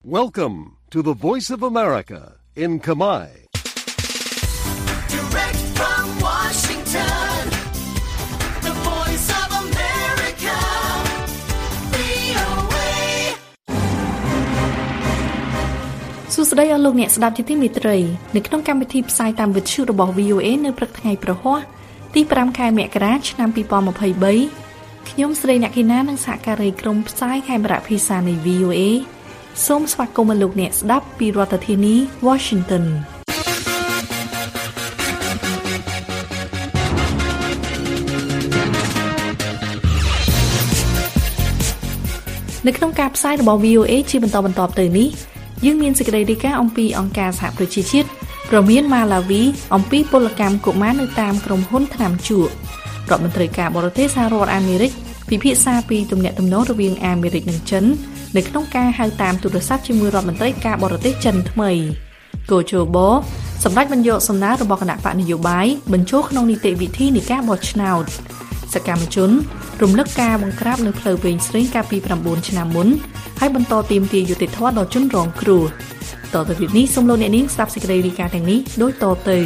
Welcome to the Voice of America in Khmer. Direct from Washington, the Voice of America, VOA. សួស្តីអស់លោកអ្នកស្ដាប់ជាទីមេត្រីនៅក្នុងកម្មវិធីផ្សាយតាមវិទ្យុរបស់ VOA នៅព្រឹកថ្ងៃប្រហ័សទី5ខែមករាឆ្នាំ 2023 ខ្ញុំស្រីអ្នកកីណានិងសហការីក្រុមផ្សាយខេមរៈភាសានៃ VOA សូមស្វាគមន៍លោកអ្នកស្ដាប់ពីរដ្ឋធានី Washington នៅក្នុងការផ្សាយរបស់ VOA ជាបន្តទៅនេះយើងមានសេចក្តីរាយការណ៍អំពីអង្គការសហប្រជាជាតិប្រមានម៉ាឡាវីអំពីពលកម្មកុមារនៅតាមក្រុមហ៊ុនថ្នាំជក់រដ្ឋមន្ត្រីការបរទេសសហរដ្ឋអាមេរិកពិភាក្សាពីទំនាក់ទំនងរវាងអាមេរិកនិងចិននៅក្នុងការហៅតាមទូរស័ព្ទជាមួយរដ្ឋមន្ត្រីការបរទេសចិនថ្មីកូជូបូសម្ដេចបញ្យកសំណើរបស់គណៈបកនយោបាយបញ្ចូលក្នុងនីតិវិធីនៃការបោះឆ្នោតសកម្មជនរំលឹកការបង្ក្រាបនៅផ្លូវវែងស្រេងកាលពី9ឆ្នាំមុនហើយបន្តទាមទារយុត្តិធម៌ដល់ជនរងគ្រោះតទៅទៀតនេះសូមលោកអ្នកនាងស្ដាប់សេចក្តីរាយការណ៍ទាំងនេះដូចតទៅ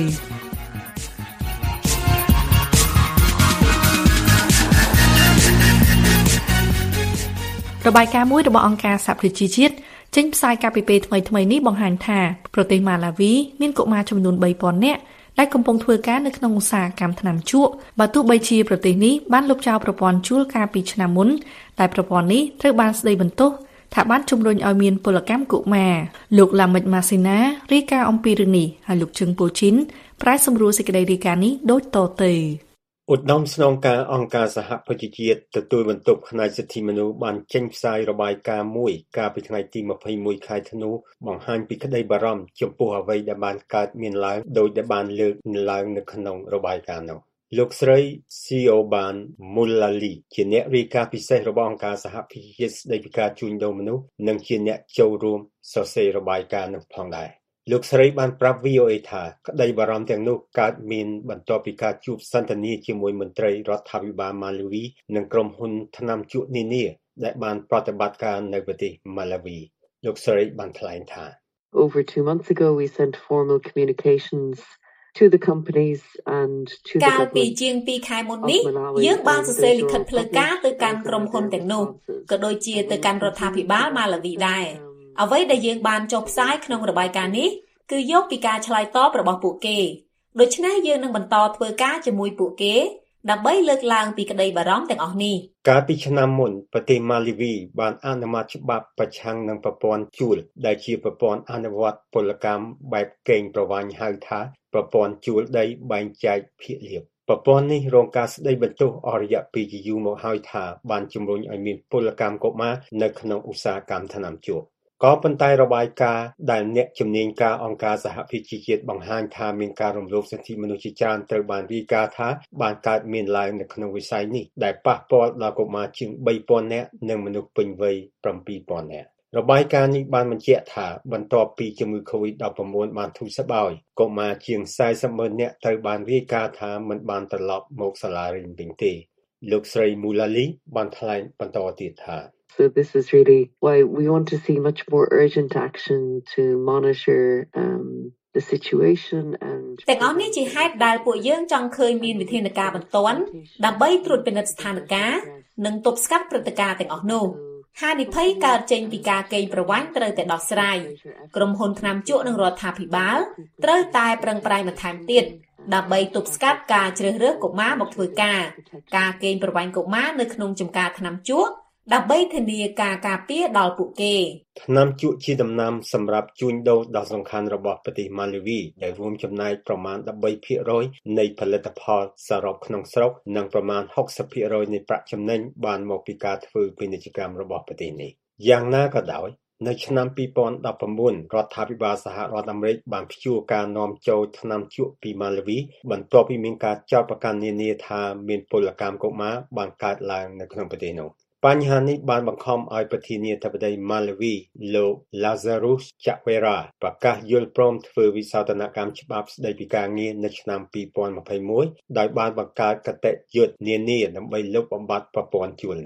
របាយការណ៍មួយរបស់អង្គការសហប្រជាជាតិចេញផ្សាយកាលពីពេលថ្មីនេះបង្ហាញថាប្រទេសម៉ាឡាវីមានកុមារចំនួន 3,000 នាក់ដែលកំពុងធ្វើការនៅក្នុងឧស្សាហកម្មថ្នាំជក់បើទោះបីជាប្រទេសនេះបានលុបចោលប្រព័ន្ធជួលកាលពីឆ្នាំមុនតែប្រព័ន្ធនេះត្រូវបានស្ដីបន្ទោសថាបានជំរុញឲ្យមានពលកម្មកុមារលោកឡាមិចម៉ាស៊ីណារាយការណ៍អំពីរឿងនេះហើយលោកជឹងពូជីនប្រែសម្រួលសេចក្តីរាយការណ៍នេះដូចតទៅឧត្តមស្នងការអង្គការសហប្រជាជាតិទទួលបន្ទុកផ្នែកសិទ្ធិមនុស្សបានចេញផ្សាយរបាយការណ៍មួយកាលពីថ្ងៃទី21ខែធ្នូបង្ហាញពីក្តីបារម្ភចំពោះអ្វីដែលបានកើតមានឡើងដោយដែលបានលើកឡើងនៅក្នុងរបាយការណ៍នោះលោកស្រី Siobhan Mullally ជាអ្នករាយការណ៍ពិសេសរបស់អង្គការសហប្រជាជាតិស្តីពីការជួញដូរមនុស្សនិងជាអ្នកចូលរួមសរសេររបាយការណ៍នោះផងដែរលោកស្រីបានប្រាប់ VOA ថាក្តីបារម្ភទាំងនោះកើតមានបន្ទាប់ពីការជួបសន្ទនាជាមួយមន្ត្រីរដ្ឋាភិបាលម៉ាឡាវីនិងក្រុមហ៊ុនថ្នាំជក់នានាដែលបានប្រតិបត្តិការនៅប្រទេសម៉ាឡាវីលោកស្រីបានថ្លែងថា Over 2 months ago we sent formal communications to the companies and to the កាលពីជាង2ខែមុននេះយើងបានសរសេរលិខិតផ្លូវការទៅកាន់ក្រុមហ៊ុនទាំងនោះក៏ដូចជាទៅកាន់រដ្ឋាភិបាលម៉ាឡាវីដែរអ្វីដែលយើងបានចុះផ្សាយក្នុងរបាយការណ៍នេះគឺយកពីការឆ្លើយតបរបស់ពួកគេដូច្នេះយើងនឹងបន្តធ្វើការជាមួយពួកគេដើម្បីលើកឡើងពីក្តីបារម្ភទាំងអស់នេះកាលពីឆ្នាំមុនប្រទេសម៉ាឡាវីបានអនុម័តច្បាប់ប្រឆាំងនឹងប្រព័ន្ធជួលដែលជាប្រព័ន្ធអនុវត្តពលកម្មបែបកេងប្រវ័ញ្ចហៅថាប្រព័ន្ធជួលដីបែងចែកភាគលាភប្រព័ន្ធនេះរងការស្ដីបន្ទោសអស់រយៈពេលជាយូរមកហើយថាបានជំរុញឲ្យមានពលកម្មកុមារនៅក្នុងឧស្សាហកម្មថ្នាំជក់ក៏ប៉ុន្តែរបាយការណ៍ដែលអ្នកជំនាញការអង្គការសហប្រជាជាតិបង្ហាញថាមានការរំលោភសិទ្ធិមនុស្សជាច្រើនត្រូវបានរាយការណ៍ថាបានកើតមានឡើងនៅក្នុងវិស័យនេះដែលប៉ះពាល់ដល់កុមារជាង 3,000 នាក់និងមនុស្សពេញវ័យ 7,000 នាក់របាយការណ៍នេះបានបញ្ជាក់ថាបន្ទាប់ពីជំងឺ COVID-19 បានធូរស្បើយកុមារជាង 40,000 នាក់ត្រូវបានរាយការណ៍ថាមិនបានត្រឡប់មកសាលារៀនវិញទេលោកស្រី Mullally បានថ្លែងបន្តទៀតថា So this is really why we want to see much more urgent action to monitor the situation and ទាំងអស់នេះជាហេតុដែលពួកយើងចង់ឃើញមានវិធានការបន្ទាន់ដើម្បីត្រួតពិនិត្យស្ថានភាពនិងទប់ស្កាត់ព្រឹត្តិការណ៍ទាំងអស់នោះហានិភ័យកើតចេញពីការកេងប្រវ័ញ្ចត្រូវតែដោះស្រាយក្រុមហ៊ុនថ្នាំជក់និងរដ្ឋាភិបាលត្រូវតែប្រឹងប្រែងបន្ថែមទៀតដើម្បីទប់ស្កាត់ការជ្រើសរើសកុមារមកធ្វើការកេងប្រវ័ញ្ចកុមារនៅក្នុងចម្ការថ្នាំជក់ដើម្បីធានាការការពារដល់ពួកគេថ្នាំជក់ជាដំណាំសម្រាប់ជួញដូរដ៏សំខាន់របស់ប្រទេសម៉ាឡាវីដែលរួមចំណែកប្រមាណ 13% នៃផលិតផលសរុបក្នុងស្រុកនិងប្រមាណ 60% នៃប្រាក់ចំណេញបានមកពីការធ្វើពាណិជ្ជកម្មរបស់ប្រទេសនេះយ៉ាងណាក៏ដោយនៅឆ្នាំ 2019 រដ្ឋាភិបាលសហរដ្ឋអាមេរិកបានព្យួរការនាំចូលថ្នាំជក់ពីម៉ាឡាវីបន្ទាប់ពីមានការចោទប្រកាន់នានាថាមានពលកម្មកុមារបានកើតឡើងនៅក្នុងប្រទេសនោះបញ្ហានេះបានបង្ខំឲ្យប្រធានាធិបតីម៉ាឡាវីលោក Lazarus Chakwera ប្រកាសយល់ព្រមធ្វើវិសោធនកម្មច្បាប់ស្តីពីការងារនៅឆ្នាំ 2021 ដោយបានបង្កើតគតិយុត្តនានាដើម្បីលុបបំបាត់ប្រព័ន្ធជួលនេះ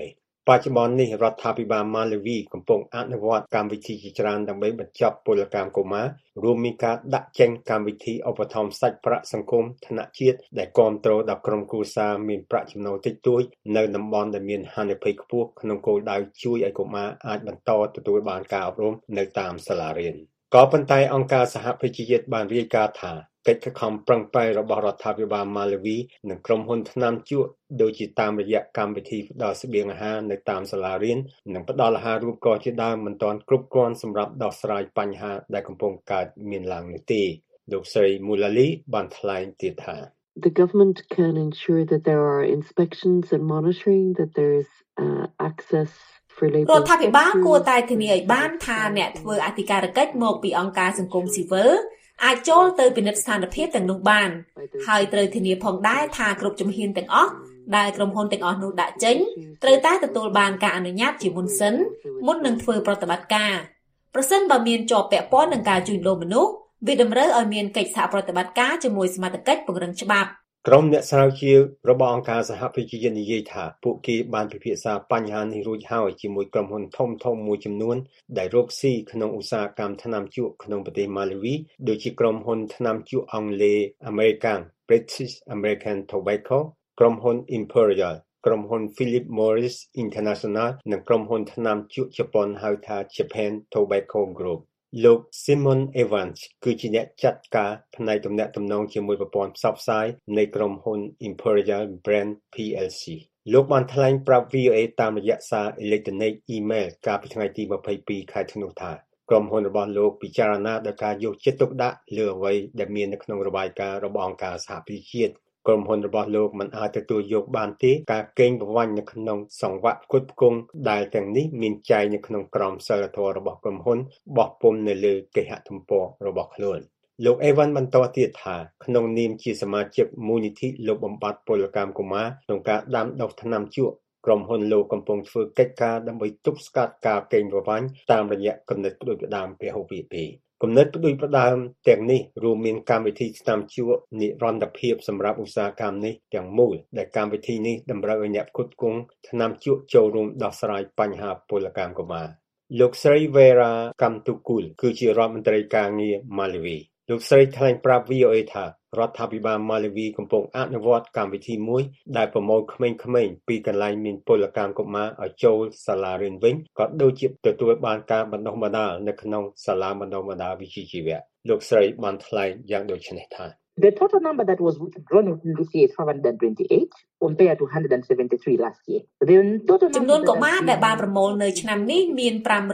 បច្ចុប្បន្ននេះរដ្ឋាភិបាលម៉ាឡាវីកំពុងអនុវត្តកម្មវិធីជាច្រើនដើម្បីបញ្ចប់ពលកម្មកុមាររួមមានការដាក់ចេញកម្មវិធីឧបត្ថម្ភសាច់ប្រាក់សង្គមថ្នាក់ជាតិដែលគាំទ្រដល់ក្រុមគ្រួសារមានប្រាក់ចំណូលតិចតួចនៅតំបន់ដែលមានហានិភ័យខ្ពស់ក្នុងគោលដៅជួយឲ្យកុមារអាចបន្តទទួលបានការអប់រំនៅតាមសាលារៀនក៏ប៉ុន្តែអង្គការសហប្រជាជាតិបានរាយការណ៍ថាកិច្ចខំប្រឹងប្រែងរបស់រដ្ឋាភិបាលម៉ាឡាវីនិងក្រុមហ៊ុនថ្នាំជក់ដូចជាតាមរយៈកម្មវិធីផ្ដល់ស្បៀងអាហារនៅតាមសាលារៀននិងផ្ដល់អាហាររូបករណ៍ជាដើមមិនទាន់គ្រប់គ្រាន់សម្រាប់ដោះស្រាយបញ្ហាដែលកំពុងកើតមានឡើងនោះទេលោកស្រី Mulali បានថ្លែងទៀតថា The government can ensure that there are inspections and monitoring, that there's access for labor. រដ្ឋាភិបាលគួរតែធានាឲ្យបានថាអ្នកធ្វើអធិការកិច្ចមកពីអង្គការសង្គមស៊ីវិលអាចចូលទៅពិនិត្យស្ថានភាពទាំងនោះបានហើយត្រូវធានាផងដែរថាគ្រប់ជំហានទាំងអស់ដែលក្រុមហ៊ុនទាំងអស់នោះដាក់ចេញត្រូវតែទទួលបានការអនុញ្ញាតជាមុនសិនមុននឹងធ្វើប្រតិបត្តិការប្រសិនបើមានជាប់ពាក់ព័ន្ធនឹងការជួញដូរមនុស្សវាតម្រូវឲ្យមានកិច្ចសហប្រតិបត្តិការជាមួយសមាជិកពង្រឹងច្បាប់ក្រុមអ្នកស្រាវជ្រាវរបស់អង្គការសហប្រជាជាតិនិយាយថាពួកគេបានពិភាក្សាបញ្ហានេះរួចហើយជាមួយក្រុមហ៊ុនធំៗមួយចំនួនដែលរកស៊ីក្នុងឧស្សាហកម្មថ្នាំជក់ក្នុងប្រទេសម៉ាឡាវីដូចជាក្រុមហ៊ុនថ្នាំជក់អង់គ្លេស American British American Tobacco ក្រុមហ៊ុន Imperial ក្រុមហ៊ុន Philip Morris International និងក្រុមហ៊ុនថ្នាំជក់ជប៉ុនហៅថា Japan Tobacco Groupលោក Simon Evans គឺជាអ្នកចាត់ការផ្នែកទំនាក់ទំនងជាមួយប្រព័ន្ធផ្សព្វផ្សាយនៃក្រុមហ៊ុន Imperial Brand PLC លោកបានថ្លែងប្រាប់ VOA តាមរយៈសារអេឡិចត្រូនិកអ៊ីមែលកាលពីថ្ងៃទី22ខែធ្នូថាក្រុមហ៊ុនរបស់លោកពិចារណាដល់ការយកចិត្តទុកដាក់លើអ្វីដែលមាននៅក្នុងរបាយការណ៍របស់អង្គការសហប្រជាជាតិក្រុមហ៊ុនរបស់លោកមិនអាចទទួលយកបានទេការកេងប្រវ័ញ្ចនៅក្នុងសង្វាក់ផ្គត់ផ្គង់ដែលទាំងនេះមានចែងនៅក្នុងក្រមសីលធម៌របស់ក្រុមហ៊ុនបោះពុម្ពនៅលើគេហទំព័ររបស់ខ្លួនលោក Evan បន្តទៀតថាក្នុងនាមជាសមាជិកមូលនិធិលុបបំបាត់ពលកម្មកុមារក្នុងការដាំដុះថ្នាំជក់ក្រុមហ៊ុនលោកកំពុងធ្វើកិច្ចការដើម្បីទប់ស្កាត់ការកេងប្រវ័ញ្ចតាមរយៈគំនិតផ្ដួចផ្ដើមពហុវិភាគគំនិតផ្ដួចផ្ដើមទាំងនេះរួមមានកម្មវិធីថ្នាំជក់និរន្តរភាពសម្រាប់ឧស្សាហកម្មនេះទាំងមូលដែលកម្មវិធីនេះតម្រូវឲ្យអ្នកផ្គត់ផ្គង់ថ្នាំជក់ចូលរួមដោះស្រាយបញ្ហាពលកម្មកុមារលោកស្រី Vera Kamtukul គឺជារដ្ឋមន្ត្រីការងារម៉ាឡាវីលោកស្រីថ្លែងប្រាប់ VOA ថារដ្ឋាភិបាលម៉ាឡាវីកំពុងអនុវត្តកម្មវិធីមួយដែលប្រមូលក្មេងៗពីកន្លែងមានពលកម្មកុមារឲ្យចូលសាលារៀនវិញក៏ដូចជាទទួលបានការបណ្ដុះបណ្ដាលនៅក្នុងសាលាបណ្ដុះបណ្ដាលវិជ្ជាជីវៈលោកស្រីបានថ្លែងយ៉ាងដូចនេះថា The total number that was withdrawn in this year is 528 compared to 173 last year. The total ចំនួនកុមារដែលបានប្រមូលនៅឆ្នាំនេះមាន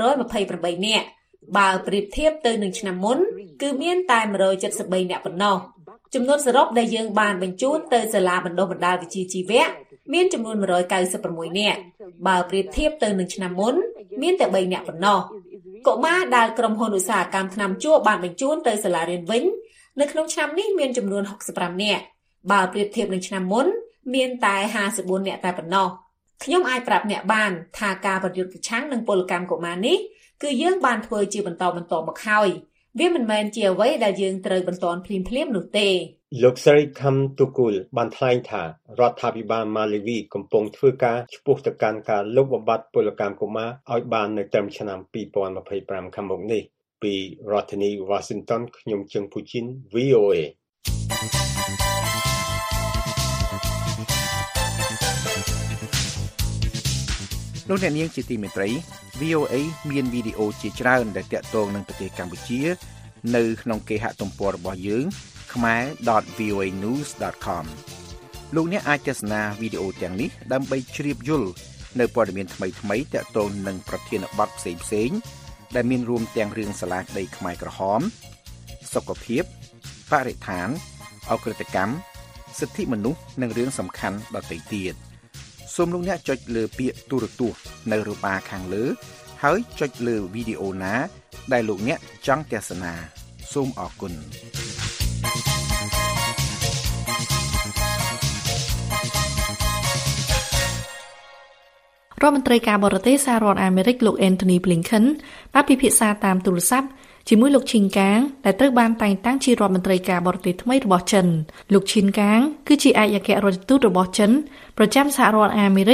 528នាក់បើប្រៀបធៀបទៅនឹងឆ្នាំមុនគឺមានតែ173នាក់ប៉ុណ្ណោះចំនួនសរុបដែលយើងបានបញ្ជូនទៅសាលាបណ្ដុះបណ្ដាលវិជ្ជាជីវៈមានចំនួន196នាក់បើប្រៀបធៀបទៅនឹងឆ្នាំមុនមានតែ3នាក់ប៉ុណ្ណោះកុមារដែលក្រុមហ៊ុនឧស្សាហកម្មថ្នាំជក់បានបញ្ជូនទៅសាលារៀនវិញនៅក្នុងឆ្នាំនេះមានចំនួន65នាក់បើប្រៀបធៀបនឹងឆ្នាំមុនមានតែ54នាក់តែប៉ុណ្ណោះខ្ញុំអាចប្រាប់អ្នកបានថាការប្រយុទ្ធប្រឆាំងនឹងពលកម្មកុមារនេះគឺយើងបានធ្វើជាបន្តមកហើយវាមិនមែនជាអ្វីដែលយើងត្រូវបន្តភ្លាមៗនោះទេលោកស្រី Kamtukul បានថ្លែងថារដ្ឋាភិបាលម៉ាឡាវីកំពុងធ្វើការឆ្ពោះទៅកាន់ការលុបបំបាត់ពលកម្មកុមារឲ្យបាននៅត្រឹមឆ្នាំ2025ខាងមុខនេះពីរដ្ឋធានី Washington ខ្ញុំជឹងភូជីន VOA លោកអ្នកនាងជាទីមេត្រី VOA មានវីដេអូជាច្រើនដែលទាក់ទងនឹងប្រទេសកម្ពុជានៅក្នុងគេហទំព័ររបស់យើង khmer.voanews.com លោកអ្នកអាចទស្សនាវីដេអូទាំងនេះដើម្បីជ្រាបយល់នៅព័ត៌មានថ្មីៗទាក់ទងនឹងប្រធានបទផ្សេងៗដែលមានរួមទាំងរឿងសាលាក្តីខ្មែរក្រហមសុខភាពបរិស្ថានអក្រិតកម្មសិទ្ធិមនុស្សនិងរឿងសំខាន់ដទៃទៀតសូមលោកអ្នកចុចលើពាក្យទូរទស្សន៍នៅរបាខាងលើហើយចុចលើវីដេអូណាដែលលោកអ្នកចង់ទស្សនាសូមអរគុណរដ្ឋមន្ត្រីការបរទេសសហរដ្ឋអាមេរិកលោក Anthony Blinken បានពិភាក្សាតាមទូរស័ព្ទជាមួយលោកឈីនកាងដែលត្រូវបានតែងតាំងជារដ្ឋមន្ត្រីការបរទេសថ្មីរបស់ចិនលោកឈីនកាងគឺជាឯកអគ្គរដ្ឋទូតរបស់ចិនប្រចាំសហរដ្ឋអាមេរិក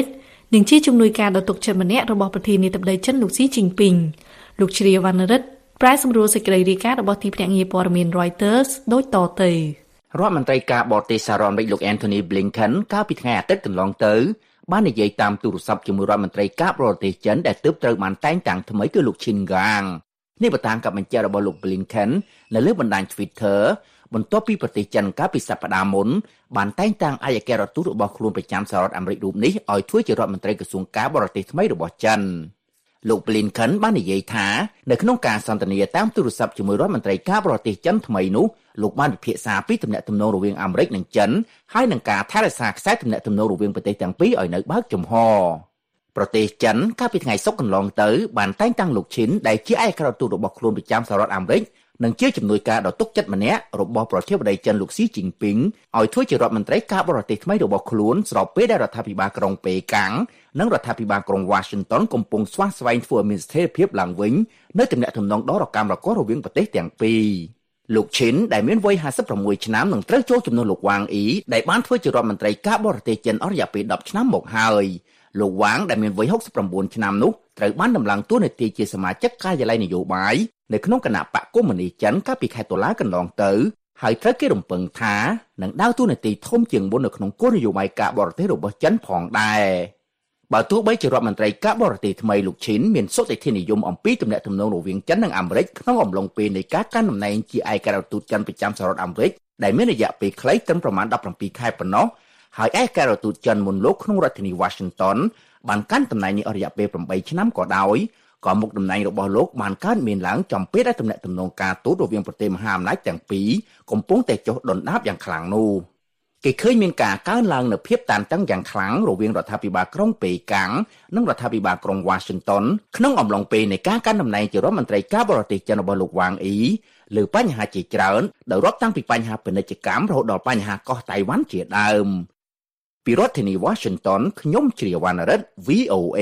និងជាជំនួយការដ៏ទុកចិត្តម្នាក់របស់ប្រធានាធិបតីចិនលោកស៊ីជីនពីងលោកជ្រាវវណ្ណរិទ្ធប្រែសម្រួលសេចក្តីរាយការណ៍របស់ទីភ្នាក់ងារព័ត៌មាន Reuters ដូចតទៅរដ្ឋមន្ត្រីការបរទេសសហរដ្ឋអាមេរិកលោក Anthony Blinken កាលពីថ្ងៃអាទិត្យកន្លងទៅបាននិយាយតាមទូរស័ព្ទជាមួយរដ្ឋមន្ត្រីការបរទេសចិនដែលទើបត្រូវបានតែងតាំងថ្មីគឺលោក Qin Gang នេះបើតាមការបញ្ជាក់របស់លោក Blinken នៅលើបណ្ដាញ Twitter បន្ទាប់ពីប្រទេសចិនកាលពីសប្តាហ៍មុនបានតែងតាំងឯកអគ្គរដ្ឋទូតរបស់ខ្លួនប្រចាំសហរដ្ឋអាមេរិករូបនេះឲ្យធ្វើជារដ្ឋមន្ត្រីក្រសួងការបរទេសថ្មីរបស់ចិនលោក Blinken បាននិយាយថានៅក្នុងការសន្ទនាតាមទូរស័ព្ទជាមួយរដ្ឋមន្ត្រីការបរទេសចិនថ្មីនោះលោកបានពិភាក្សាពីទំនាក់ទំនងរវាងអាមេរិកនិងចិនហើយនឹងការថែរក្សាខ្សែទំនាក់ទំនងរវាងប្រទេសទាំងពីរឲ្យនៅបើកចំហប្រទេសចិនកាលពីថ្ងៃសុក្រកន្លងទៅបានតែងតាំងលោកឈិនដែលជាឯកអគ្គរដ្ឋទូតរបស់ខ្លួនប្រចាំសហរដ្ឋអាមេរិកនិងជាជំនួយការដ៏ទុកចិត្តម្នាក់របស់ប្រធានាធិបតីចិនលោកស៊ីជីនពីងឲ្យធ្វើជារដ្ឋមន្ត្រីការបរទេសថ្មីរបស់ខ្លួនស្របពេលដែលរដ្ឋាភិបាលក្រុងប៉េកាំងនិងរដ្ឋាភិបាលក្រុង Washington កំពុងស្វះស្វែងធ្វើឲ្យមានស្ថិរភាពឡើងវិញនៅទំនាក់ទំនងដ៏រកាំរកូសរវាងប្រទេសទាំងពីរលោកឈិនដែលមានវ័យ56ឆ្នាំនឹងត្រូវចូលជំនួសលោកវ៉ាងអ៊ីដែលបានធ្វើជារដ្ឋមន្ត្រីការបរទេសចិនអស់រយៈពេល10ឆ្នាំមកហើយលោកវ៉ាងដែលមានវ័យ69ឆ្នាំនោះត្រូវបានដំឡើងតួនាទីជាសមាជិកការិយាល័យនយោបាយនៅក្នុងគណៈបកកុម្មុយនីសចិនកាលពីខែតុលាកន្លងទៅហើយត្រូវគេរំពឹងថានឹងដើរតួនាទីធំជាងមុននៅក្នុងគោលនយោបាយការបរទេសរបស់ចិនផងដែរបើទោះបីជារដ្ឋមន្ត្រីការបរទេសថ្មីលោកឈិនមានសុទ្ធិធិនិយមអំពីទំនាក់ទំនងរវាងចិននិងអាមេរិកក្នុងអំឡុងពេលនៃការកាន់តំណែងជាឯកអគ្គរដ្ឋទូតចិនប្រចាំសហរដ្ឋអាមេរិកដែលមានរយៈពេលខ្លីត្រឹមប្រមាណ17ខែប៉ុណ្ណោះហើយឯកអគ្គរដ្ឋទូតចិនមុនលោកក្នុងរដ្ឋធានី Washington បានកាន់តំណែងនេះអស់រយៈពេល8ឆ្នាំក៏ដោយក៏មុខតំណែងរបស់លោកបានកើតមានឡើងចំពេលដែលទំនាក់ទំនងការទូតរវាងប្រទេសមហាអំណាចទាំងពីរកំពុងតែចុះដុនដាបយ៉ាងខ្លាំងនោះគេឃើញមានការកើនឡើងនូវភាពតានតឹងយ៉ាងខ្លាំងរវាងរដ្ឋាភិបាលក្រុងប៉េកាំងនិងរដ្ឋាភិបាលក្រុង Washington ក្នុងអំឡុងពេលនៃការកាន់តំណែងជារដ្ឋមន្ត្រីការបរទេសចិនរបស់លោកវ៉ាងអ៊ីលើបញ្ហាជាច្រើនដែលរាប់តាំងពីបញ្ហាពាណិជ្ជកម្មរហូតដល់បញ្ហាកោះតៃវ៉ាន់ជាដើមពីរដ្ឋធានី Washington ខ្ញុំជ្រាវវណ្ណរិទ្ធ VOA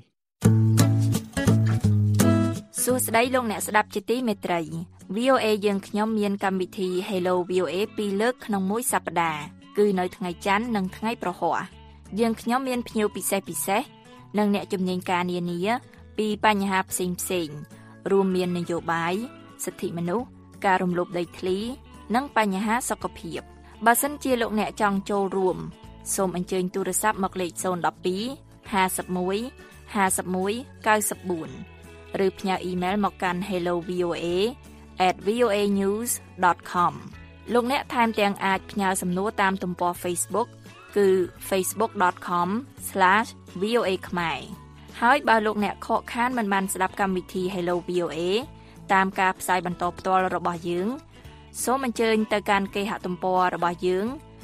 សួស្តីលោកអ្នកស្ដាប់ជាទីមេត្រី VOA យើងខ្ញុំមានកម្មវិធី Hello VOA 2លើកក្នុងមួយសប្តាហ៍គឺនៅថ្ងៃច័ន្ទនិងថ្ងៃប្រហ័សយើងខ្ញុំមានភ្ញៀវពិសេសនិងអ្នកជំនាញការនានាពីបញ្ហាផ្សេងរួមមាននយោបាយសិទ្ធិមនុស្សការរំលោភដីធ្លីនិងបញ្ហាសុខភាពបើសិនជាលោកអ្នកចង់ចូលរួមសូមអញ្ជើញទូរស័ព្ទមកលេខ012 51 51 94 ឬផ្ញើអ៊ីមែលមកកាន់ hellovoa@voanews.com លោកអ្នកថែមទាំងអាចផ្ញើសំណួរតាមទំព័រ Facebook គឺ facebook.com/voa ខ្មែរហើយបើលោកអ្នកខកខានមិនបានស្ដាប់កម្មវិធី Hello VOA តាមការផ្សាយបន្តផ្ទាល់របស់យើងសូមអញ្ជើញទៅកាន់គេហទំព័ររបស់យើង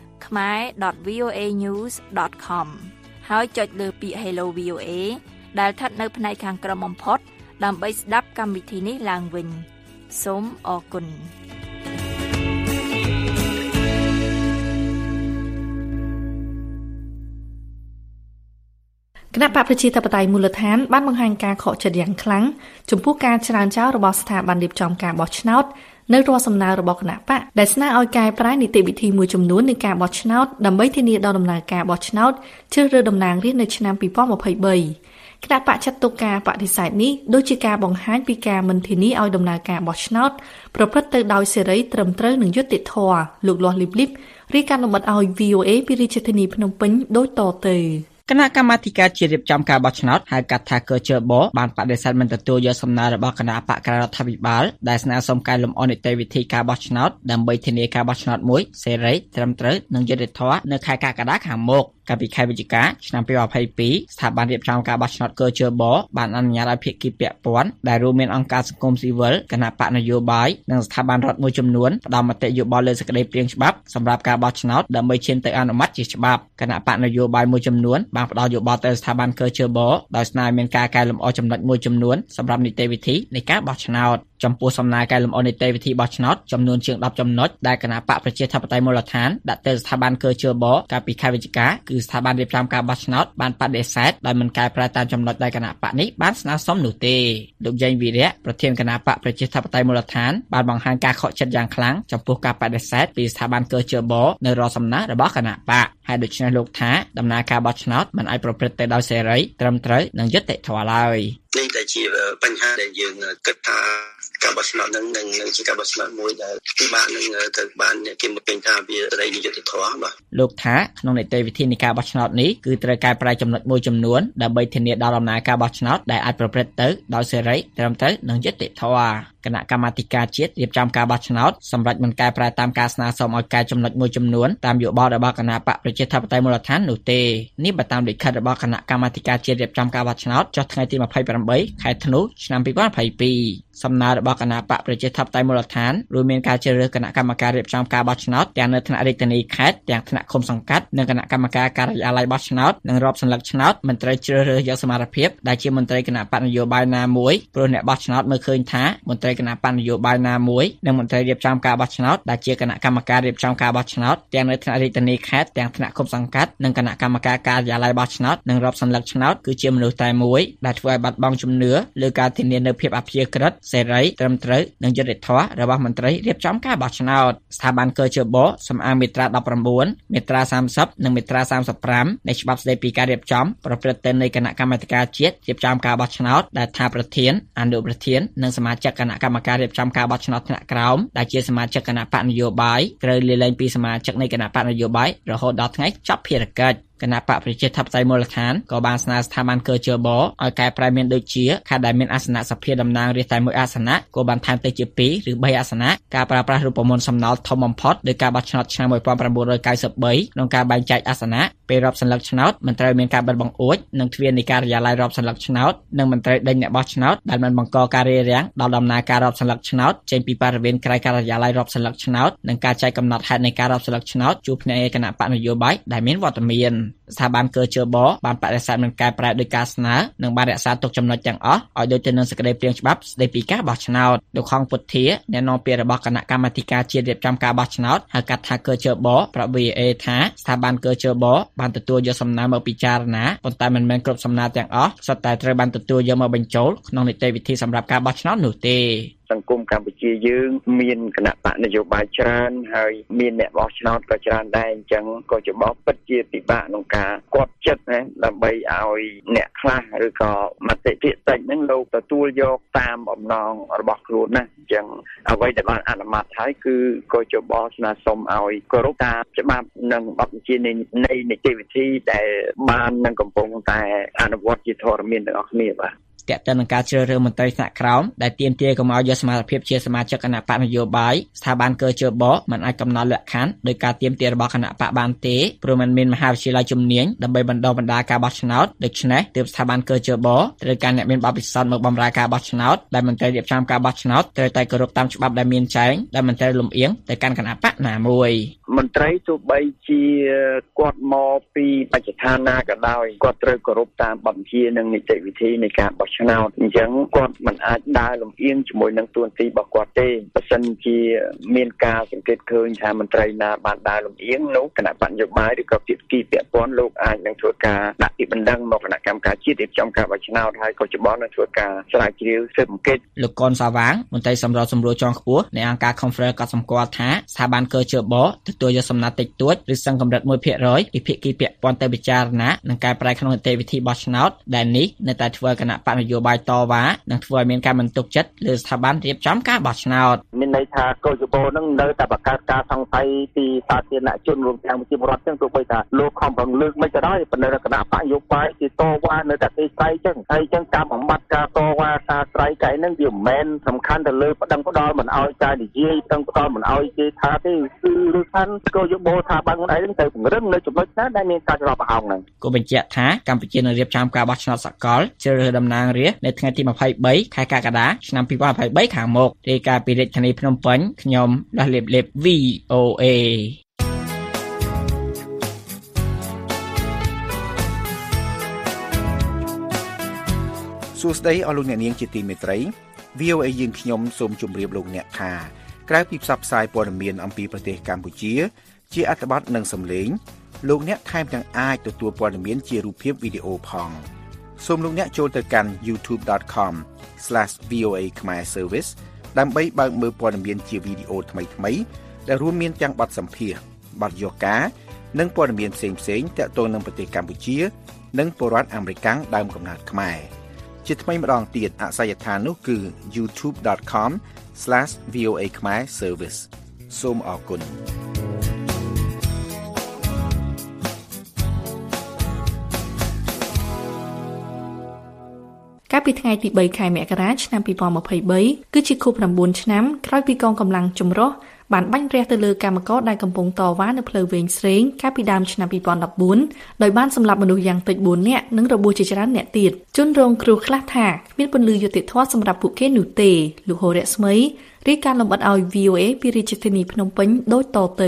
khmer.voanews.com ហើយចុចលើពាក្យ Hello VOA ដែលស្ថិតនៅផ្នែកខាងក្រោមបំផុតដើម្បីស្ដាប់កម្មវិធីនេះឡើងវិញសូមអរគុណគណៈបកប្រជាធិបតេយ្យមូលដ្ឋានបានបង្ហាញការខកចិត្តយ៉ាងខ្លាំងចំពោះការច្រានចោលរបស់ស្ថាប័នរៀបចំការបោះឆ្នោតនៅរាល់សំណើរបស់គណៈបកដែលស្នើឲ្យកែប្រែនីតិវិធីមួយចំនួននៃការបោះឆ្នោតដើម្បីធានាដល់ដំណើរការបោះឆ្នោតជ្រើសរើសតំណាងរាស្ត្រនៅឆ្នាំ2023គណៈបកចាត់ទុកការបដិសេធនេះដូចជាការបង្ហាញពីការមិនធានាឲ្យដំណើរការបោះឆ្នោតប្រព្រឹត្តទៅដោយសេរីត្រឹមត្រូវនិងយុត្តិធម៌លោកលាស់លីបលីបរាយការណ៍លម្អិតឲ្យ VOA ពីរាជធានីភ្នំពេញដូចតទៅគណៈកម្មាធិការជាតិរៀបចំការបោះឆ្នោតហៅកាត់ថាកើជើបបានបដិសេធមិនទទួលយកសំណើរបស់គណៈបកក្រៅរដ្ឋាភិបាលដែលស្នើសុំកែលម្អនីតិវិធីការបោះឆ្នោតដើម្បីធានាការបោះឆ្នោតមួយសេរីត្រឹមត្រូវនិងយុត្តិធម៌នៅខែកក្កដាខាងមុខកាលពីខែវិច្ឆិកាឆ្នាំ2022ស្ថាប័នរៀបចំការបោះឆ្នោតកើជើបបានអនុញ្ញាតឲ្យភាគីពាក់ព័ន្ធដែលរួមមានអង្គការសង្គមស៊ីវិលគណៈបកនយោបាយនិងស្ថាប័នរដ្ឋមួយចំនួនផ្ដល់មតិយោបល់លើសេចក្តីព្រាងច្បាប់សម្រាប់ការបោះឆ្នោតដើម្បីឈានទៅអនុម័តជាច្បាប់គណៈបកនយោបាយមួយចំនួនបានផ្ដល់យោបល់ទៅស្ថាប័នកើជើបដោយស្នើឲ្យមានការកែលម្អចំណុចមួយចំនួនសម្រាប់នីតិវិធីនៃការបោះឆ្នោតចំពោះសំណើកែលម្អនីតិវិធីបោះឆ្នោតចំនួនជាង10ចំណុចដែលគណៈបកប្រជាធិបតេយ្យមូលដ្ឋានដាក់ទៅស្ថាប័នកើជើបកាលពីខែវិច្ឆិកាគឺស្ថាប័នរៀបចំការបោះឆ្នោតបានបដិសេធដោយមិនកែប្រែតាមចំណុចដែលគណៈបកនេះបានស្នើសុំនោះទេលោកយ៉េងវីរៈប្រធានគណៈបកប្រជាធិបតេយ្យមូលដ្ឋានបានបង្ហាញការខកចិត្តយ៉ាងខ្លាំងចំពោះការបដិសេធពីស្ថាប័នកើជើបនៅរាល់សំណើរបស់គណៈបកហើយដូច្នេះលោកថាដំណើរការបោះឆ្នោតមិនអាចប្រព្រឹត្តទៅដោយសេរីត្រឹមត្រូវនិងយុត្តិធម៌ឡើយនេះតែជាបញ្ហាដែលយើងគិតថាការបោះឆ្នោតនឹងជាការបោះឆ្នោតមួយដែលពិបាកនឹងត្រូវបានគេមកពេញថាវាសេរីយុត្តិធម៌បាទលោកថាក្នុងនីតិវិធីនៃការបោះឆ្នោតនេះគឺត្រូវកែប្រែចំណុចមួយចំនួនដើម្បីធានាដល់ដំណើរការបោះឆ្នោតដែលអាចប្រព្រឹត្តទៅដោយសេរីត្រឹមត្រូវនិងយុត្តិធម៌គណៈកម្មាធិការជាតិរៀបចំការបោះឆ្នោតសម្រាប់មិនកែប្រែតាមការស្នើសុំឲ្យកែចំណុចមួយចំនួនតាមយោបល់របស់គណៈបកប្រជាធិបតេយ្យមូលដ្ឋាននោះទេនេះបើតាមលិខិតរបស់គណៈកម្មាធិការជាតិរៀបចំការបោះឆ្នោតចុះថ្ងៃទី28ខែធ្នូឆ្នាំ2022សំណើរបស់គណៈបកប្រជាធិបតេយ្យមូលដ្ឋានរួមមានការជ្រើសរើសគណៈកម្មការរៀបចំការបោះឆ្នោតទាំងនៅថ្នាក់រាជធានីខេត្តទាំងថ្នាក់ឃុំសង្កាត់និងគណៈកម្មការការិយាល័យបោះឆ្នោតនិងរាប់សន្លឹកឆ្នោតមិនត្រូវជ្រើសរើសយកសមត្ថភាពដែលជាមន្ត្រីគណៈបកនយោបាយណាមួយព្រោះអ្នកបោះឆ្នោតមើលឃើញថាមន្ត្រីគណៈបកនយោបាយណាមួយនិងមន្ត្រីរៀបចំការបោះឆ្នោតដែលជាគណៈកម្មការរៀបចំការបោះឆ្នោតទាំងនៅថ្នាក់រាជធានីខេត្តទាំងថ្នាក់ឃុំសង្កាត់និងគណៈកម្មការការិយាល័យបោះឆ្នោតនិងរាប់សន្លឹកឆ្នោតគឺជាមនុស្សតែមួយដែលធ្វើឲ្យបាត់បង់ជំនឿលើការធានានូវភាពអព្យាក្រឹតសេរីត្រឹមត្រូវនិងយុត្តិធម៌របស់មន្ត្រីរៀបចំការបោះឆ្នោតស្ថាប័នកើជបសំអាងមាត្រា19មាត្រា30និងមាត្រា35នៃច្បាប់ស្តីពីការរៀបចំប្រព្រឹត្តទៅនៃគណៈកម្មាធិការជាតិរៀបចំការបោះឆ្នោតដែលថាប្រធានអនុប្រធាននិងសមាជិកគណៈកម្មការរៀបចំការបោះឆ្នោតថ្នាក់ក្រោមដែលជាសមាជិកគណៈបកនយោបាយត្រូវលាលែងពីសមាជិកនៃគណៈបកនយោបាយរហូតដល់ថ្ងៃចប់ភារកិច្ចគណៈបកប្រជាធិបតេយ្យមូលដ្ឋានក៏បានស្នើស្ថាប័នកើជបឲ្យកែប្រែមានដូចជាខេត្តដែលមានអាសនៈសភាតំណាងរាស្ត្រតែមួយអាសនៈក៏បានថែមទៅជា2ឬ3អាសនៈការប្រើប្រាស់រូបមន្តសំណល់ធំបំផុតដោយការបោះឆ្នោតឆ្នាំ1993ក្នុងការបែងចែកអាសនៈពេលរាប់សន្លឹកឆ្នោតមិនត្រូវមានការបិទបង្អួចនិងទ្វារនៃការិយាល័យរាប់សន្លឹកឆ្នោតនិងមិនត្រូវដេញអ្នកបោះឆ្នោតដែលមិនបង្កការរារាំងដល់ដំណើរការរាប់សន្លឹកឆ្នោតចេញពីបរិវេណក្រៅការិយាល័យរាប់សន្លឹកឆ្នោតនិងការចែកកំណត់ហេតុនៃការរាប់សន្លឹកឆ្នោតជួបភ្នាក់ងារគណៈបកនយោបាយដែលមានវត្តមានស្ថាប័នកើជបបានបដិសេធមិនកែប្រែដោយការស្នើនិងបានរក្សាទុកចំណុចទាំងអស់ឲ្យដូចទៅនឹងសេចក្តីព្រាងច្បាប់ស្តីពីការបោះឆ្នោតលោកខងពុទ្ធាអ្នកនាំពាក្យរបស់គណៈកម្មាធិការជាតិរៀបចំការបោះឆ្នោតហៅកាត់ថាកើជបប្រាប់ VOA ថាស្ថាប័នកើជបបានទទួលយកសំណើមកពិចារណាប៉ុន្តែមិនមែនគ្រប់សំណើទាំងអស់សុទ្ធតែត្រូវបានទទួលយកមកបញ្ចូលក្នុងនីតិវិធីសម្រាប់ការបោះឆ្នោតនោះទេសង្គមកម្ពុជាយើងមានគណៈបកនយោបាយច្រើនហើយមានអ្នកបោះឆ្នោតក៏ច្រើនដែរអញ្ចឹងក៏ច្បោះពិតជាពិបាកក្នុងការគាត់ចិត្តណាដើម្បីឲ្យអ្នកខ្លះឬក៏មតិភាគតិចហ្នឹងលោកទទួលយកតាមបំណងរបស់ខ្លួនណាអញ្ចឹងអ្វីដែលបានអនុម័តហើយគឺក៏ច្បោះស្នើសុំឲ្យគោរពតាមច្បាប់និងបទបញ្ជានៃនីតិវិធីដែលបាននឹងកំពុងតែអនុវត្តជាធរមានទាំងអស់គ្នាបាទទាក់ទងនឹងការជ្រើសរើសមន្ត្រីថ្នាក់ក្រោមដែលទាមទារកុំឲ្យយកសមត្ថភាពជាសមាជិកគណៈបកនយោបាយស្ថាប័នកើជបមិនអាចកំណត់លក្ខខណ្ឌដោយការទាមទាររបស់គណៈបកបានទេព្រោះมันមានមហាវិទ្យាល័យជំនាញដើម្បីបណ្ដុះបណ្ដាលការបោះឆ្នោតដូច្នេះទើបស្ថាប័នកើជបត្រូវការអ្នកមានបទពិសោធន៍មកបម្រើការបោះឆ្នោតដែលមន្ត្រីរៀបចំការបោះឆ្នោតត្រូវតែគោរពតាមច្បាប់ដែលមានចែងដែលមិនត្រូវលំអៀងទៅកាន់គណៈបកណាមួយមន្ត្រីទោះបីជាគាត់មកពីបច្ចុប្បន្នណាក៏ដោយគាត់ត្រូវគោរពតាមបទបញ្ជានិងនីតិវិធីនៃការបោះឆ្នោតអញ្ចឹងគាត់មិនអាចដើរលំអៀងជាមួយនឹងទួនាទីរបស់គាត់ទេបើសិនជាមានការសង្កេតឃើញថាមន្ត្រីណាបានដើរលំអៀងនោះគណៈបញ្ញយោបាយឬក៏ភាគីពាក់ព័ន្ធលោកអាចនឹងធ្វើការដាក់ពីបណ្ដឹងមកគណៈកម្មការជាតិរៀបចំការបោះឆ្នោតហើយក៏ច្បងនឹងធ្វើការស្រាវជ្រាវស៊ើបអង្កេតលោកកនសាវាងមន្ត្រីសម្របសម្រួលជាន់ខ្ពស់នៃអង្គការ Conference ក៏សម្គាល់ថាស្ថាប័នកើជបទទួលយកសំណើតិចតួចឬសឹងកម្រិត 1% ពីភាគីពាក់ព័ន្ធទៅពិចារណានិងកែប្រែក្នុងនីតិវិធីបោះឆ្នោតដែលនេះនៅតែធ្វើគណៈបកនយោបាយតវ៉ានិងធ្វើឲ្យមានការមិនទុកចិត្តលើស្ថាប័នរៀបចំការបោះឆ្នោតមានន័យថាកោជបនឹងនៅតែបង្កើតការសង្ស័យពីសាធារណជនរួមទាំងប្រជាពលរដ្ឋទាំងទោះបីថាលោកខំប្រឹងលើកមិនក៏ដោយប៉ុន្តែគណៈបកនយោបាយគេតវ៉ានៅតែទេស្អីចឹងហើយចឹងការបំបត្តិការតវ៉ាការស្រ័យកែហ្នឹងវាមិនមែនសំខាន់ទៅលើប្តឹងផ្ដាល់មិនឲ្យការនិយាយប្តឹងផ្ដាល់មិនឲ្យគេថាទេគឺឬខាងកោជបថាបានខ្លួនឯងទៅពង្រឹងនៅចំណុចណាដែលមានការច្រឡំប្រហោងហ្នឹងក៏បញ្ជាក់ថាកម្ពុជានឹងរៀបចំការបោះឆ្នោតសកលជ្រើសរើសតំណាងរាស្ត្រនៅថ្ងៃទី23ខែកក្កដាឆ្នាំ2023ខាងមុខរាយការណ៍ពីរាជធានីភ្នំពេញខ្ញុំដាស់លេបលេប VOA សួស្តីអស់លោកអ្នកនាងជាទីមេត្រី VOA យើងខ្ញុំសូមជម្រាបលោកអ្នកថាក្រៅពីផ្សព្វផ្សាយព័ត៌មានអំពីប្រទេសកម្ពុជាជាអត្ថបទនិងសំឡេងលោកអ្នកថែមទាំងអាចទទួលព័ត៌មានជារូបភាពវីដេអូផងសូមលោកអ្នកចូលទៅកាន់ youtube.com/VOA Khmer Service ដើម្បីបើកមើលព័ត៌មានជាវីដេអូថ្មីៗដែលរួមមានទាំងបទសម្ភាសន៍បទយកការនិងព័ត៌មានផ្សេងៗទាក់ទងនឹងប្រទេសកម្ពុជានិងពលរដ្ឋអាមេរិកដើមកំណើតខ្មែរជាថ្មីម្ដងទៀតអាស័យដ្ឋាននោះគឺ youtube.com/VOA Khmer Service សូមអរគុណកាលពីថ្ងៃទី3ខែមករាឆ្នាំ2023គឺជាខួប9ឆ្នាំក្រោយពីកងកម្លាំងចម្រុះបានបាញ់រះទៅលើកម្មករដែលកំពុងតវ៉ានៅផ្លូវវែងស្រេងកាលពីដើមឆ្នាំ2014ដោយបានសម្លាប់មនុស្សយ៉ាងតិច4នាក់និងរបួសជាច្រើនអ្នកទៀតជនរងគ្រោះខ្លះថាគ្មានពន្លឺយុត្តិធម៌សម្រាប់ពួកគេនោះទេលោកហូរៈស្មីរាយការណ៍លម្អិតឲ្យ VOA ពីរាជធានីភ្នំពេញដូចតទៅ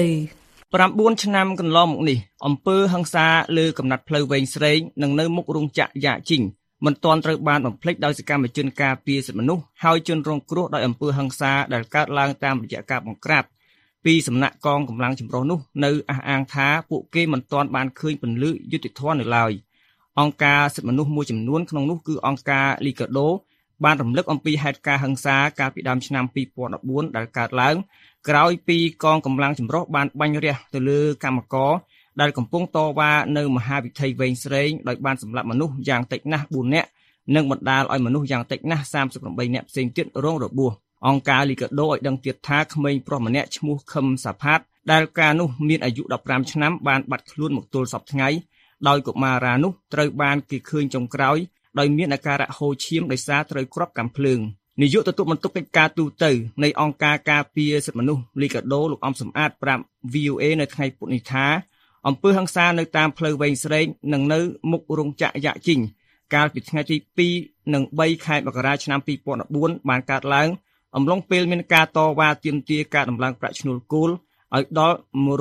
9ឆ្នាំកន្លងមកនេះអំពើហិង្សាលើកំណត់ផ្លូវវែងស្រេងនិងនៅមុខរោងចក្រយ៉ាជីងមិនទាន់ត្រូវបានបំភ្លេចដោយសកម្មជនការពារសិទ្ធិមនុស្សហើយជនរងគ្រោះដោយអំពើហិង្សាដែលកើតឡើងតាមរយៈការបង្ក្រាបពីសំណាក់កងកម្លាំងចម្រុះនោះនៅអះអាងថាពួកគេមិនទាន់បានឃើញពន្លឺយុត្តិធម៌នៅឡើយអង្គការសិទ្ធិមនុស្សមួយចំនួនក្នុងនោះគឺអង្គការ Liga do បានរំលឹកអំពីហេតុការណ៍ហិង្សាកាលពីដើមឆ្នាំ2014ដែលកើតឡើងក្រោយពីកងកម្លាំងចម្រុះបានបាញ់រះទៅលើកម្មករដែលកំពុងតវ៉ានៅមហាវិថីវែងស្រេងដោយបានសម្លាប់មនុស្សយ៉ាងតិចណាស់4នាក់និងបណ្ដាលឲ្យមនុស្សយ៉ាងតិចណាស់38នាក់ផ្សេងទៀតរងរបួសអង្គការ Liga do ឲ្យដឹងទៀតថាក្មេងប្រុសម្នាក់ឈ្មោះខឹមសាផាតដែលកាលនោះមានអាយុ15ឆ្នាំបានបាត់ខ្លួនមកទល់សពថ្ងៃដោយកុមារានោះត្រូវបានគេឃើញចុងក្រោយដោយមានអាការៈហូរឈាមដោយសារត្រូវគ្រាប់កាំភ្លើងនាយកទទួលបន្ទុកកិច្ចការទូទៅនៃអង្គការការពារសិទ្ធិមនុស្ស Liga do លោកអំសំអាតប្រាប់ VOA នៅថ្ងៃពុធនេះថាអំពើហិង្សានៅតាមផ្លូវវែងស្រេងនិងនៅមុខរោងចក្រយ៉ាជីងកាលពីថ្ងៃទី2និង3ខែមករាឆ្នាំ2014បានកើតឡើងអំឡុងពេលមានការតវ៉ាទាមទារការដំឡើងប្រាក់ឈ្នួលគោលឲ្យដល់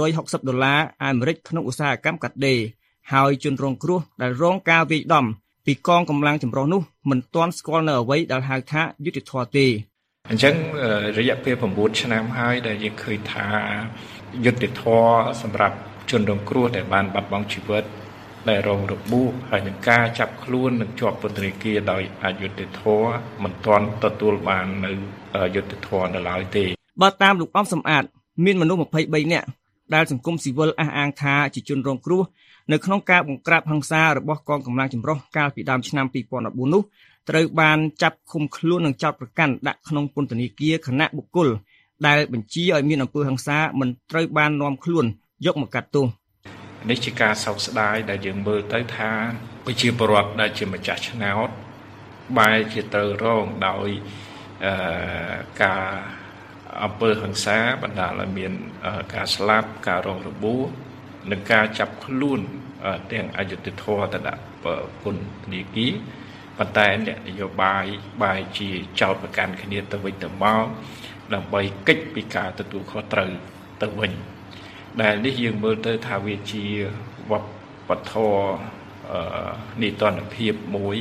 $160អាមេរិកក្នុងឧស្សាហកម្មកាត់ដេរហើយជនរងគ្រោះដែលរងការវាយដំពីកងកម្លាំងចម្រុះនោះមិនទាន់ស្គាល់នៅអ្វីដែលហៅថាយុត្តិធម៌ទេអញ្ចឹងរយៈពេល9ឆ្នាំហើយដែលយើងឃើញថាយុត្តិធម៌សម្រាប់ជនរងគ្រោះដែលបានបាត់បង់ជីវិតដែលរងរបួសហើយនឹងការចាប់ខ្លួននិងជាប់ពន្ធនាគារដោយអយុត្តិធម៌មិនទាន់ទទួលបាននៅយុត្តិធម៌នៅឡើយទេបើតាមលោកអំសំអាតមានមនុស្ស23នាក់ដែលសង្គមស៊ីវិលអះអាងថាជាជនរងគ្រោះនៅក្នុងការបង្ក្រាបហិង្សារបស់កងកម្លាំងចម្រុះកាលពីដើមឆ្នាំ2014នោះត្រូវបានចាប់ឃុំខ្លួននិងចោទប្រកាន់ដាក់ក្នុងពន្ធនាគារគណៈបុគ្គលដែលបញ្ជាឲ្យមានអំពើហិង្សាមិនត្រូវបាននាំខ្លួនយកមកកាត់ទោសនេះជាការសោកស្ដាយដែលយើងមើលទៅថាប្រជាពលរដ្ឋដែលជាម្ចាស់ឆ្នោតបែរជាត្រូវរងដោយការអំពើហិង្សាបណ្ដាលឲ្យមានការស្លាប់ការរងរបួសនិងការចាប់ខ្លួនទាំងអយុត្តិធម៌ទៅដាក់ពន្ធនាគារប៉ុន្តែអ្នកនយោបាយបែរជាចោទប្រកាន់គ្នាទៅវិញទៅមកដើម្បីគេចពីការទទួលខុសត្រូវទៅវិញដែលនេះយើងមើលទៅថាវាជាវប្បធម៌នីតិរដ្ឋភាពមួយ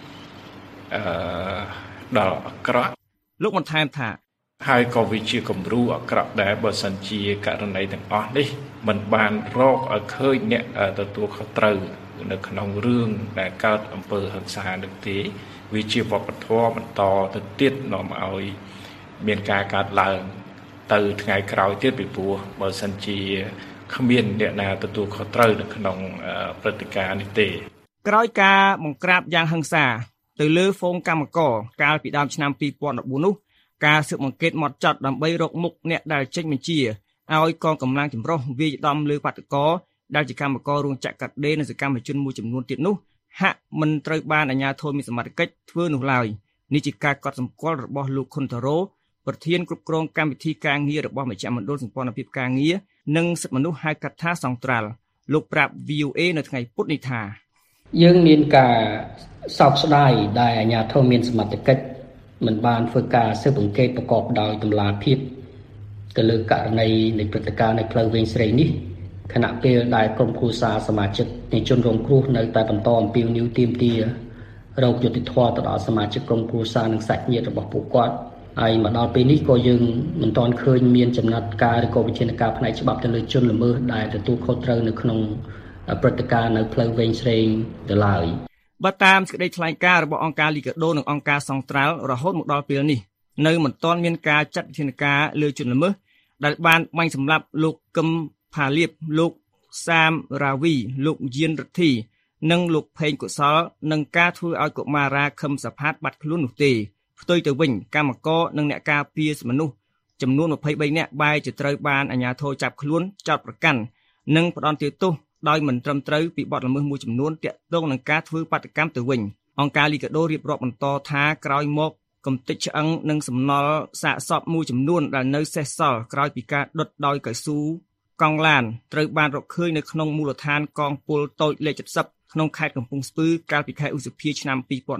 ដល់អាក្រក់លោកបន្ថែមថាហើយក៏វាជាគំរូអាក្រក់ដែរបើសិនជាករណីទាំងអស់នេះមិនបានរកឲ្យឃើញអ្នកទទួលខុសត្រូវនៅក្នុងរឿងដែលកើតអំពើហិង្សានោះទេវាជាវប្បធម៌បន្តទៅទៀតនាំឲ្យមានការកើតឡើងទៅថ្ងៃក្រោយទៀតពីព្រោះបើសិនជាគ្មានអ្នកណាទទួលខុសត្រូវនៅក្នុងព្រឹត្តិការណ៍នេះទេក្រោយការបង្ក្រាបយ៉ាងហិង្សាទៅលើហ្វូងកម្មករកាលពីដើមឆ្នាំ2014នោះការស៊ើបអង្កេតហ្មត់ចត់ដើម្បីរកមុខអ្នកដែលចេញបញ្ជាឲ្យកងកម្លាំងចម្រុះវាយដំលើបាតុករដែលជាកម្មកររោងចក្រកាត់ដេរនិងសកម្មជនមួយចំនួនទៀតនោះហាក់មិនត្រូវបានអាជ្ញាធរមានសមត្ថកិច្ចធ្វើនោះឡើយនេះជាការកត់សម្គាល់របស់លោកខុនតារ៉ូប្រធានគ្រប់គ្រងកម្មវិធីការងាររបស់មជ្ឈមណ្ឌលសម្ព័ន្ធភាពការងារនិងសិទ្ធិមនុស្សហៅកាត់ថាសង្ត្រាល់លោកប្រាប់ VOA នៅថ្ងៃពុធនេះថាយើងមានការសោកស្ដាយដែលអាជ្ញាធរមានសមត្ថកិច្ចមិនបានធ្វើការស៊ើបអង្កេតប្រកបដោយតម្លាភាពទៅលើករណីនៃព្រឹត្តិការណ៍នៅផ្លូវវែងស្រេងនេះខណៈពេលដែលក្រុមគ្រួសារសមាជិកនៃជនរងគ្រោះនៅតែបន្តអំពាវនាវទាមទាររកយុត្តិធម៌ទៅដល់សមាជិកក្រុមគ្រួសារនិងសាច់ញាតិរបស់ពួកគាត់ហើយមកដល់ពេលនេះក៏យើងមិនទាន់ឃើញមានចំណាត់ការឬក៏វិធានការផ្នែកច្បាប់ទៅលើជនល្មើសដែលទទួលខុសត្រូវនៅក្នុងព្រឹត្តិការណ៍នៅផ្លូវវែងស្រេងទៅឡើយបើតាមសេចក្តីថ្លែងការណ៍របស់អង្គការ Liga do និងអង្គការសង្ត្រាល់រហូតមកដល់ពេលនេះនៅមិនទាន់មានការចាត់វិធានការលើជនល្មើសដែលបានបាញ់សម្លាប់លោកកឹមផាលៀបលោកសាមរាវីលោកយានរដ្ឋីនិងលោកផេងកុសលនឹងការធ្វើឲ្យកុមារាខឹមសផាតបាត់ខ្លួននោះទេផ្ទុយទៅវិញកម្មករនិងអ្នកការពារមនុស្សចំនួន23នាក់បែរជាត្រូវបានអាជ្ញាធរចាប់ខ្លួនចោទប្រកាន់និងផ្ដន្ទាទោសដោយមិនត្រឹមត្រូវពីបទល្មើសមួយចំនួនទាក់ទងនឹងការធ្វើបាតកម្មទៅវិញអង្គការលីកាដូរៀបរាប់បន្តថាក្រោយមកកំទេចឆ្អឹងនិងសំណល់សាកសពមួយចំនួនដែលនៅសេសសល់ក្រោយពីការដុតដោយកៅស៊ូកង់ឡានត្រូវបានរកឃើញនៅក្នុងមូលដ្ឋានកងពលតូចលេខ70ក្នុងខេត្តកំពង់ស្ពឺកាលពីខែឧសភាឆ្នាំ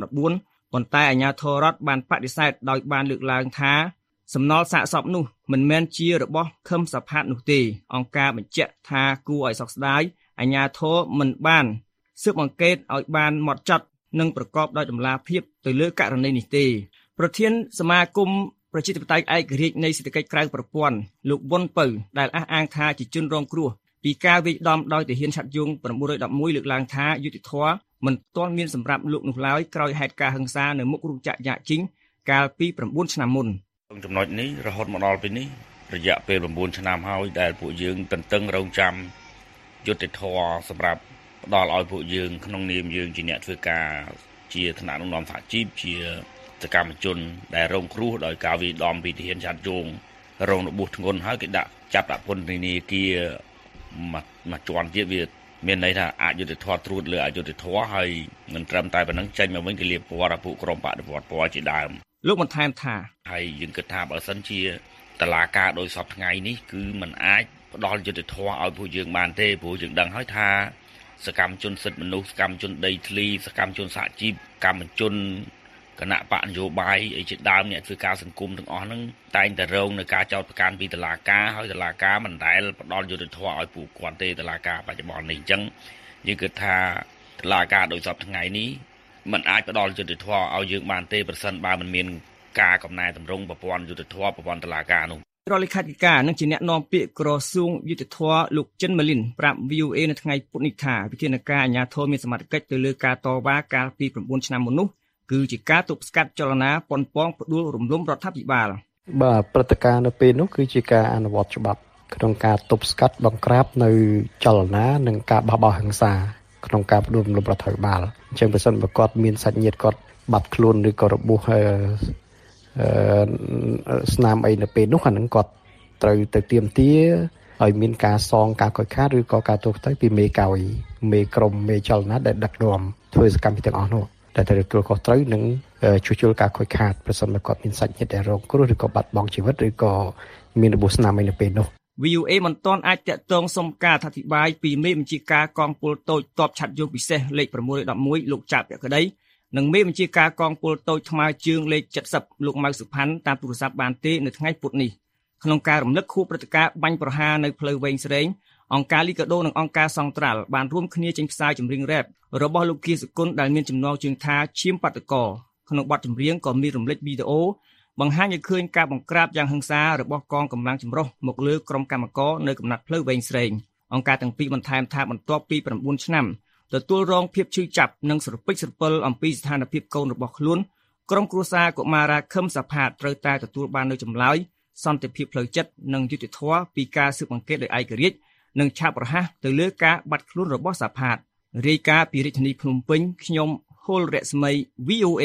2014ប៉ុន្តែអាជ្ញាធររដ្ឋបានបដិសេធដោយបានលើកឡើងថាសំណល់សាកសពនោះមិនមែនជារបស់ខឹមសផាតនោះទេអង្គការបញ្ជាក់ថាគួរឲ្យសោកស្ដាយអាជ្ញាធរមិនបានស៊ើបអង្កេតឲ្យបានហ្មត់ចត់និងប្រកបដោយតម្លាភាពទៅលើករណីនេះទេប្រធានសមាគមប្រជាធិបតេយ្យឯករាជ្យនៃសេដ្ឋកិច្ចក្រៅប្រព័ន្ធលោកវុនពៅដែលអះអាងថាជាជនរងគ្រោះពីការវាយដំដោយទាហានឆ័ត្រយង911លើកឡើងថាយុតិធធមិនទាន់មានសម្រាប់លោកនោះឡើយក្រោយហេតុការណ៍ហិង្សានៅមុខរោងចក្រយ៉ាជីងកាលពី9ឆ្នាំមុនចំណុចនេះរហូតមកដល់ពេលនេះរយៈពេល9ឆ្នាំហើយដែលពួកយើងតន្ទឹងរង់ចាំយុតិធសម្រាប់ផ្ដល់ឲ្យពួកយើងក្នុងនាមយើងជាអ្នកធ្វើការជាឋានៈដឹកនាំសហជីពជាសកម្មជនដែលរងគ្រោះដោយការវាយដំពីទាហានឆ័ត្រយងរងរបួសធ្ងន់ហើយគេចាប់ដាក់ពន្ធនាគារមួយជាន់ទៀតវាមានន័យថាអយុត្តិធម៌ត្រួតលើអយុត្តិធម៌ហើយមិនត្រឹមតែប៉ុណ្ណឹងចេញមកវិញគេលាបពណ៌ឲ្យពួកក្រុមបដិវត្តពណ៌ជាដើមលោកបន្ថែមថាហើយយើងគិតថាបើសិនជាតឡាការដោយសពថ្ងៃនេះគឺมันអាចផ្ដល់យុត្តិធម៌ឲ្យពួកយើងបានទេព្រោះយើងដឹងហើយថាសកម្មជនសិទ្ធិមនុស្សសកម្មជនដីធ្លីសកម្មជនសហជីពកម្មជនគណៈបកនយោបាយអីជាដើមអ្នកធ្វើការសង្គមទាំងអស់ហ្នឹងតែងតែរងនឹងការចោទប្រកាន់ពីតុលាការហើយតុលាការមិនដែលផ្ដល់យុត្តិធម៌ឲ្យពួកគាត់ទេតុលាការបច្ចុប្បន្ននេះអញ្ចឹងយើងគិតថាតុលាការដោយសពថ្ងៃនេះมันអាចផ្ដល់យុត្តិធម៌ឲ្យយើងបានទេប្រសិនបើមិនមានការកំណែតម្រង់ប្រព័ន្ធយុត្តិធម៌ប្រព័ន្ធតុលាការនោះរដ្ឋលេខាធិការនិងជាអ្នកនាំពាក្យក្រសួងយុតិធធលោកចិនម៉ាលីនប្រាប់ VOA នៅថ្ងៃពុធនេះថាវិធានការអាជ្ញាធរមានសមត្ថកិច្ចទៅលើការតវ៉ាកាលពី9ឆ្នាំមុននោះគឺជាការទប់ស្កាត់ចលនាប៉ុនប៉ងផ្ដួលរំលំរដ្ឋាភិបាលបាទព្រឹត្តិការណ៍នៅពេលនោះគឺជាការអនុវត្តច្បាប់ក្នុងការទប់ស្កាត់បង្ក្រាបនៅចលនានិងការបះបោរហិង្សាក្នុងការផ្ដួលរំលំរដ្ឋាភិបាលអញ្ចឹងបើសិនបើគាត់មានសាច់ញាតិគាត់បាត់ខ្លួនឬក៏របួសស្នាមអីនៅពេលនោះអានឹងគាត់ត្រូវទៅទាមទារឲ្យមានការសងការខូចខាតឬក៏ការទោសទៅពីមេកោយមេក្រុមមេចលនាដែលដឹកនាំធ្វើសកម្មភាពទាំងអស់នោះដែលទទួលខុសត្រូវនឹងជួសជុលការខូចខាតប្រសិនបើគាត់មានសាច់ញាតិដែលរងគ្រោះឬក៏បាត់បង់ជីវិតឬក៏មានរបួសស្នាមអីនៅពេលនោះ VOA មិនទាន់អាចតាក់ទងសុំការអធិប្បាយពីមេបញ្ជាការកងពលតូចតបឆ័ត្រយងពិសេសលេខ611លោកចាប់ភក្តីនិងមេបញ្ជាការកងពលតូចថ្មើរជើងលេខ70លោកម៉ៅសុផាន់តាមទូរស័ព្ទបានទេនៅថ្ងៃពុធនេះក្នុងការរំលឹកខួបព្រឹត្តិការណ៍បាញ់ប្រហារនៅផ្លូវវែងស្រេងអង្គការលីកាដូនិងអង្គការសង្ត្រាល់បានរួមគ្នាចេញផ្សាយចម្រៀងរ៉េបរបស់លោកគៀសគុណដែលមានចំណងជើងថាឈាមបាតកោក្នុងបទចម្រៀងក៏មានរំលេចវីដេអូបង្ហាញឲ្យឃើញការបង្ក្រាបយ៉ាងហិង្សារបស់កងកម្លាំងចម្រុះមកលើក្រុមកម្មករនៅកំណាត់ផ្លូវវែងស្រេងអង្គការទាំងពីរបន្ថែមថាបន្ទាប់ពី9ឆ្នាំទទួលរងភាពឈឺចាប់និងស្រពេចស្រពិលអំពីស្ថានភាពកូនរបស់ខ្លួនក្រុមគ្រួសារកុមារាខឹមសផាតត្រូវតែទទួលបាននូវចម្លើយសន្តិភាពផ្លូវចិត្តនិងយុត្តិធម៌ពីការស៊ើបអង្កេតដោយឯករាជ្យនិងឆាប់រហ័សទៅលើការបាត់ខ្លួនរបស់សផាតរាយការណ៍ពីរាជធានីភ្នំពេញខ្ញុំហុលរស្មី VOA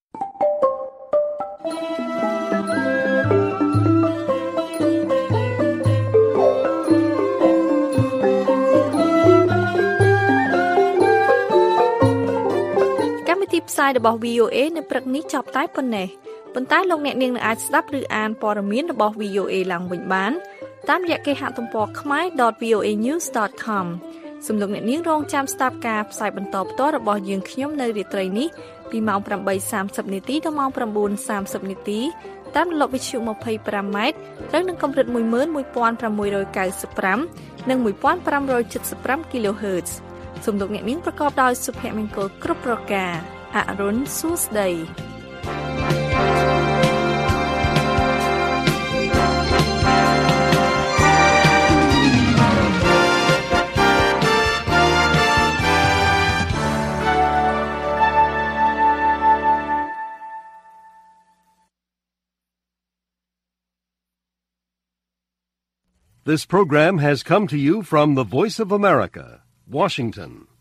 ផ្សាយរបស់ VOA នៅព្រឹកនេះចប់តែប៉ុណ្ណេះប៉ុន្តែលោកអ្នកនាងនឹងអាចស្ដាប់ឬអានព័ត៌មានរបស់ VOA ឡើងវិញបានតាមរយៈគេហទំព័រ khmer.voanews.com សូមលោកអ្នកនាងរងចាំស្ដាប់ការផ្សាយបន្តផ្ទាល់របស់យើងខ្ញុំនៅរាត្រីនេះពីម៉ោង 8:30 នាទីដល់ម៉ោង 9:30 នាទីតាមរលកវិទ្យុ 25M ត្រូវនឹងកម្រិត 11695 និង 1575 kHz សូមលោកអ្នកនាងប្រកបដោយសុភមង្គលគ្រប់ប្រការអរុនសួស្ដី This program has come to you from the Voice of America, Washington.